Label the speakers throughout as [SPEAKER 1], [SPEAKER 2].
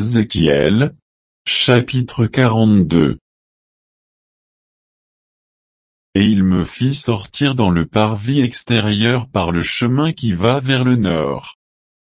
[SPEAKER 1] Ézéchiel, chapitre 42. Et il me fit sortir dans le parvis extérieur par le chemin qui va vers le nord.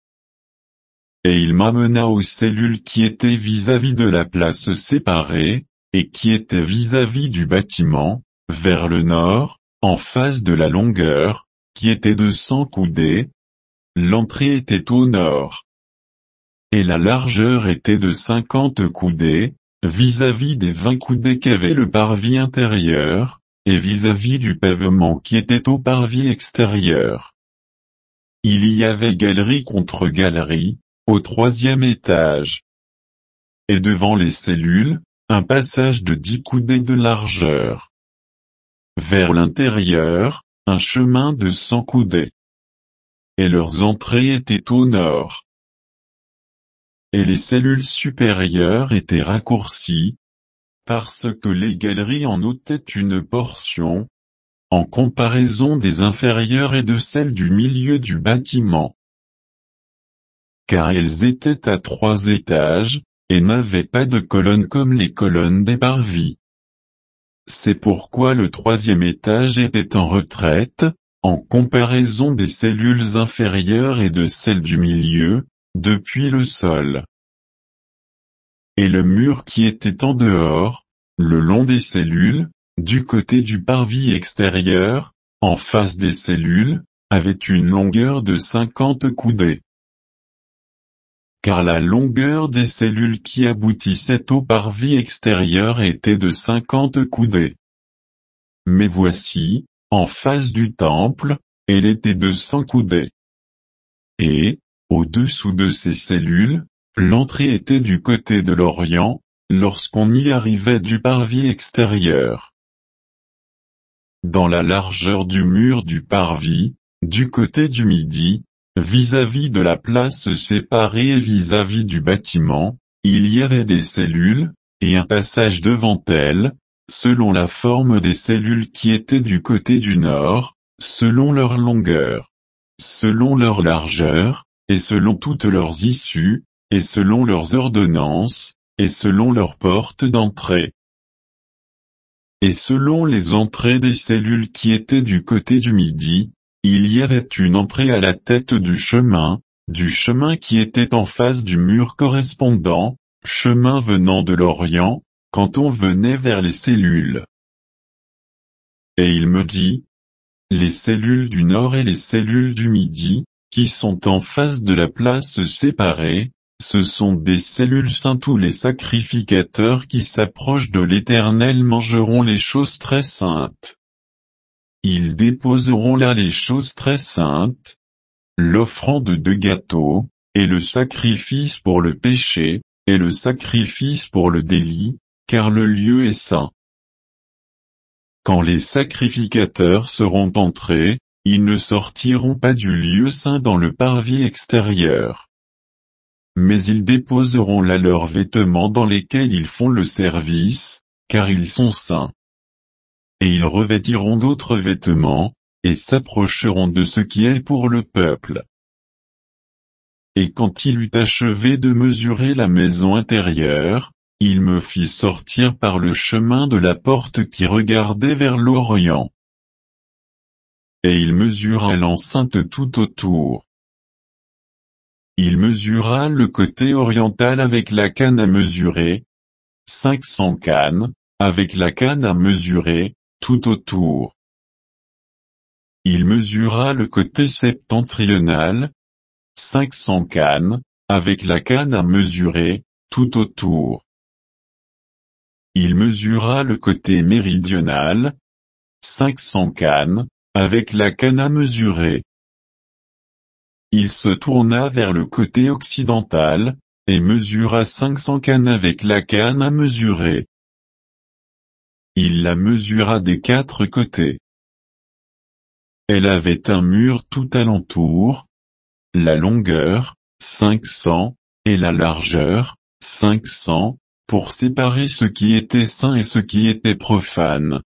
[SPEAKER 1] Et il m'amena aux cellules qui étaient vis-à-vis de la place séparée, et qui étaient vis-à-vis du bâtiment, vers le nord, en face de la longueur, qui était de 100 coudées. L'entrée était au nord. Et la largeur était de 50 coudées, vis-à-vis des 20 coudées qu'avait le parvis intérieur, et vis-à-vis du pavement qui était au parvis extérieur. Il y avait galerie contre galerie, au 3e étage. Et devant les cellules, un passage de 10 coudées de largeur. Vers l'intérieur, un chemin de 100 coudées. Et leurs entrées étaient au nord. Et les cellules supérieures étaient raccourcies, parce que les galeries en ôtaient une portion, en comparaison des inférieures et de celles du milieu du bâtiment. Car elles étaient à 3 étages, et n'avaient pas de colonnes comme les colonnes des parvis. C'est pourquoi le 3e étage était en retraite, en comparaison des cellules inférieures et de celles du milieu, depuis le sol. Et le mur qui était en dehors, le long des cellules, du côté du parvis extérieur, en face des cellules, avait une longueur de 50 coudées. Car la longueur des cellules qui aboutissaient au parvis extérieur était de 50 coudées. Mais voici, en face du temple, elle était de 100 coudées. Et, au-dessous de ces cellules, l'entrée était du côté de l'Orient, lorsqu'on y arrivait du parvis extérieur. Dans la largeur du mur du parvis, du côté du midi, vis-à-vis de la place séparée et vis-à-vis du bâtiment, il y avait des cellules, et un passage devant elles, selon la forme des cellules qui étaient du côté du nord, selon leur longueur, selon leur largeur, et selon toutes leurs issues, et selon leurs ordonnances, et selon leurs portes d'entrée. Et selon les entrées des cellules qui étaient du côté du midi, il y avait une entrée à la tête du chemin qui était en face du mur correspondant, chemin venant de l'Orient, quand on venait vers les cellules. Et il me dit, les cellules du nord et les cellules du midi, qui sont en face de la place séparée, ce sont des cellules saintes où les sacrificateurs qui s'approchent de l'Éternel mangeront les choses très saintes. Ils déposeront là les choses très saintes, l'offrande de gâteau, et le sacrifice pour le péché, et le sacrifice pour le délit, car le lieu est saint. Quand les sacrificateurs seront entrés, ils ne sortiront pas du lieu saint dans le parvis extérieur. Mais ils déposeront là leurs vêtements dans lesquels ils font le service, car ils sont saints. Et ils revêtiront d'autres vêtements, et s'approcheront de ce qui est pour le peuple. Et quand il eut achevé de mesurer la maison intérieure, il me fit sortir par le chemin de la porte qui regardait vers l'Orient. Et il mesura l'enceinte tout autour. Il mesura le côté oriental avec la canne à mesurer, 500 cannes, avec la canne à mesurer, tout autour. Il mesura le côté septentrional, 500 cannes, avec la canne à mesurer, tout autour. Il mesura le côté méridional, 500 cannes, avec la canne à mesurer. Il se tourna vers le côté occidental, et mesura 500 cannes avec la canne à mesurer. Il la mesura des 4 côtés. Elle avait un mur tout alentour, la longueur, 500, et la largeur, 500, pour séparer ce qui était saint et ce qui était profane.